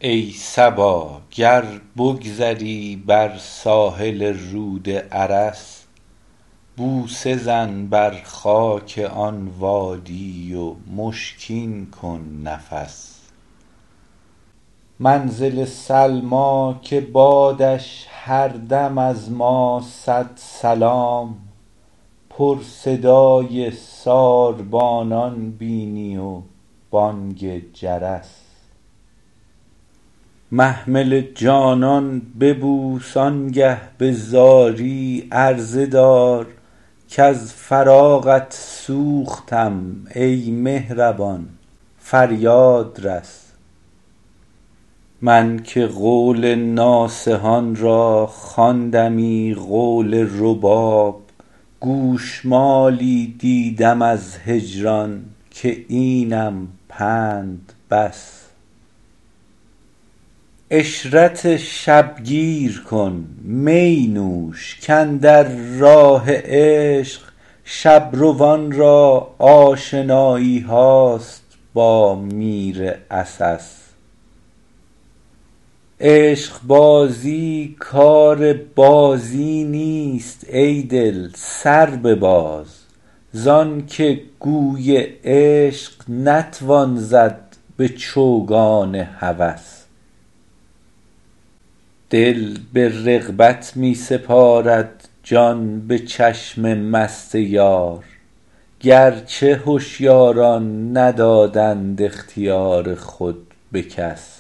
ای صبا گر بگذری بر ساحل رود ارس، بوسه زن بر خاک آن وادی و مشکین کن نفس. منزل سلمیٰ که بادش هر دم از ما صد سلام، پر صدای ساربانان بینی و بانگ جرس. محمل جانان ببوس آنگه به زاری عرضه دار، کز فراقت سوختم ای مهربان فریاد رس. من که قول ناصحان را خواندمی قول رباب، گوشمالی دیدم از هجران که اینم پند بس. عشرت شبگیر کن می نوش کاندر راه عشق، شبروان را آشنایی هاست با میر عسس. عشقبازی کار بازی نیست ای دل سر بباز، زان که گوی عشق نتوان زد به چوگان هوس. دل به رغبت می سپارد جان به چشم مست یار، گرچه هشیاران ندادند اختیار خود به کس.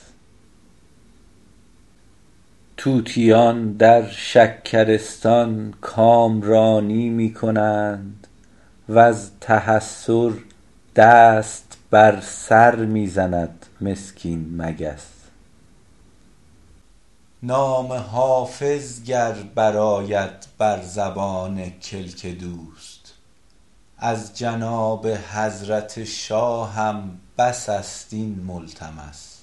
طوطیان در شکرستان کامرانی می کنند، وز تحسر دست بر سر می زند مسکین مگس. نام حافظ گر برآید بر زبان کلک دوست، از جناب حضرت شاهم بس است این ملتمس.